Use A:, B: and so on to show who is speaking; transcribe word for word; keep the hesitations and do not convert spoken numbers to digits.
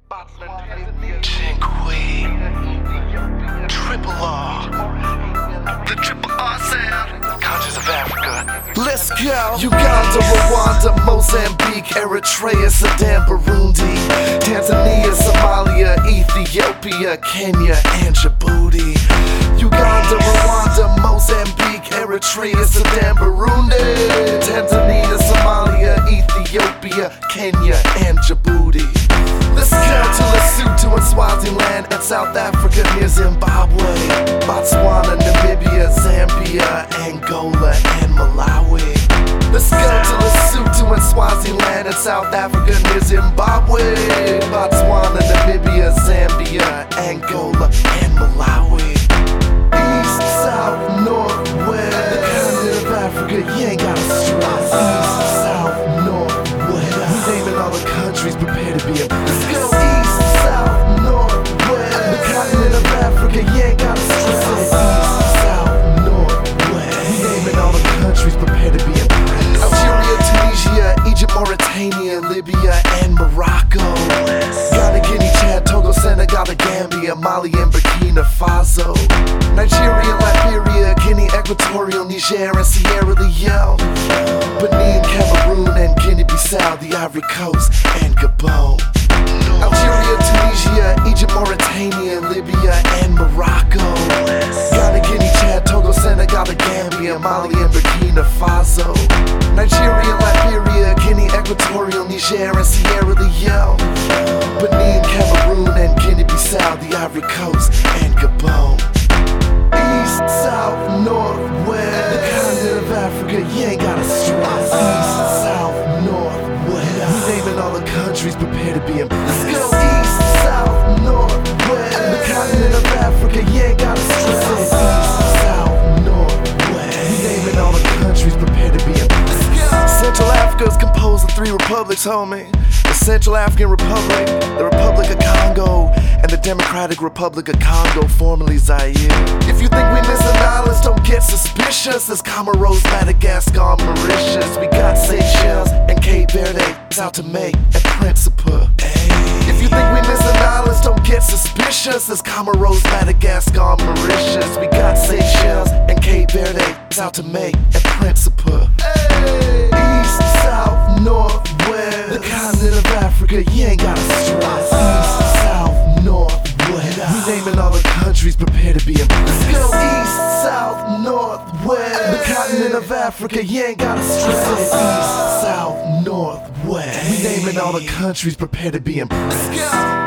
A: Cinque, Triple R, the Triple R sound, Conscious of Africa. Let's go! Uganda, Rwanda, Mozambique, Eritrea, Sudan, Burundi, Tanzania, Somalia, Ethiopia, Kenya, and Djibouti. Uganda, Rwanda, Mozambique, Eritrea, Sudan, Burundi, Tanzania, Somalia, Ethiopia, Kenya, and Djibouti. Let's go to Lesotho and Swaziland and South Africa near Zimbabwe, Botswana, Namibia, Zambia, Angola, and Malawi. Let's go to Lesotho and Swaziland and South Africa near Zimbabwe, Botswana, Namibia, Zambia, Angola, and Malawi. East, South, North, West, the continent of Africa, you ain't gotta stress. East, South, North, West, we naming all the countries, prepare to be a. Let's go East, South, North, West, the continent of Africa, you ain't gotta stress. East, South, North, West, we naming all the countries, prepare to be impressed. Algeria, Tunisia, Egypt, Mauritania, Libya, and Morocco, Ghana, Guinea, Chad, Togo, Senegal, Gambia, Mali, and Burkina Faso, Nigeria, Liberia, Guinea, Equatorial, Niger, and Sierra Leone, Benin, Cameroon, and Guinea-Bissau, the Ivory Coast, and Gabon. Algeria, Tunisia, Egypt, Mauritania, Libya, and Morocco, Ghana, Guinea, Chad, Togo, Senegal, Gambia, Mali, and Burkina Faso, Nigeria, Liberia, Guinea, Equatorial, Niger, and Sierra Leone, Benin, Cameroon, and Guinea-Bissau, the Ivory Coast, and Gabon. East, South, North, West, the continent of Africa, you ain't gotta stress. East, South, North, West, we naming all the countries, prepare to be impressed. Let's go East, South, North, West, the continent of Africa, you ain't gotta stress. East, South, North, West, we naming all the countries, prepare to be impressed. Central Africa is composed of three republics, homie. The Central African Republic, the Republic of Congo, and the Democratic Republic of Congo, formerly Zaire. If you think we missing islands, don't get suspicious. There's Comoros, Madagascar, Mauritius. We got Seychelles and Cape Verde, Sao Tome and Principe. If you think we missing islands, don't get suspicious. There's Comoros, Madagascar, Mauritius. We got Seychelles and Cape Verde, Sao Tome and Principe. East, South, North, West, the continent of Africa, you ain't gotta stress. East, South, North, West, we naming all the countries, prepare to be impressed. Let's go East, South, North, West, the continent of Africa, you ain't gotta stress. East, South, North, West, we naming all the countries, prepare to be impressed.